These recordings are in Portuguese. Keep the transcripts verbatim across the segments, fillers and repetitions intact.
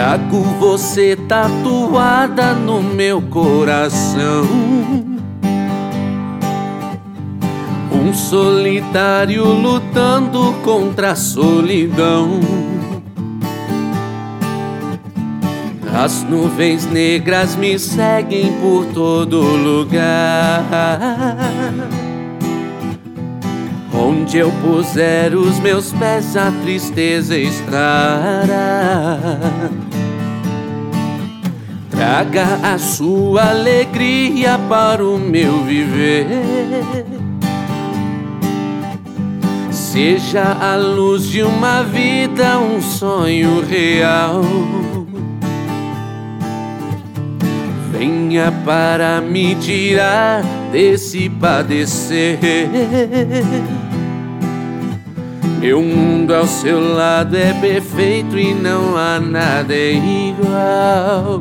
Trago você tatuada no meu coração, um solitário lutando contra a solidão. As nuvens negras me seguem por todo lugar. Onde eu puser os meus pés, a tristeza estará. Traga a sua alegria para o meu viver. Seja a luz de uma vida, um sonho real. Venha para me tirar desse padecer. Meu mundo ao seu lado é perfeito e não há nada igual.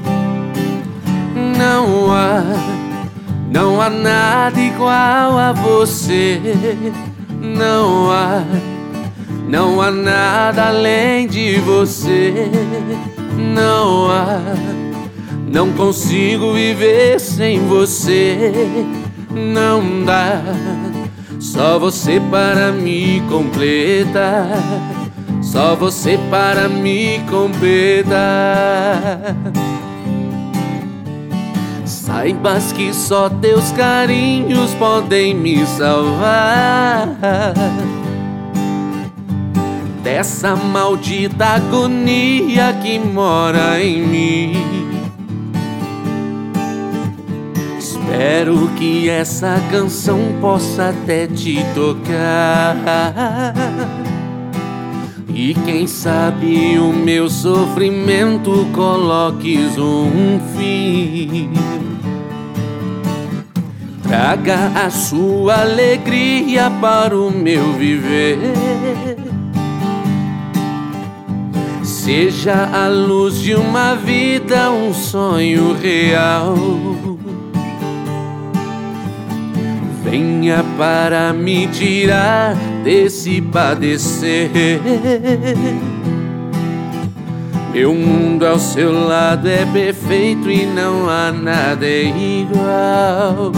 Não há, não há nada igual a você. Não há, não há nada além de você. Não há, não consigo viver sem você. Não dá, só você para me completar. Só você para me completar. Saibas que só teus carinhos podem me salvar dessa maldita agonia que mora em mim. Espero que essa canção possa até te tocar, e quem sabe o meu sofrimento coloques um fim. Traga a sua alegria para o meu viver. Seja a luz de uma vida, um sonho real. Venha para me tirar desse padecer. Meu mundo ao seu lado é perfeito e não há nada igual.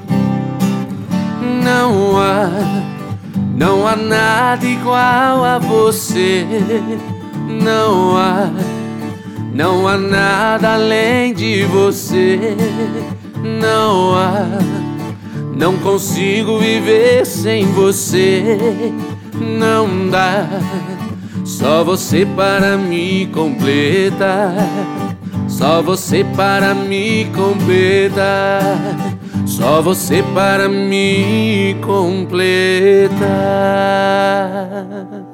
Não há, não há nada igual a você. Não há, não há nada além de você. Não há, não consigo viver sem você. Não dá, só você para me completar. Só você para me completar. Só você para me completar.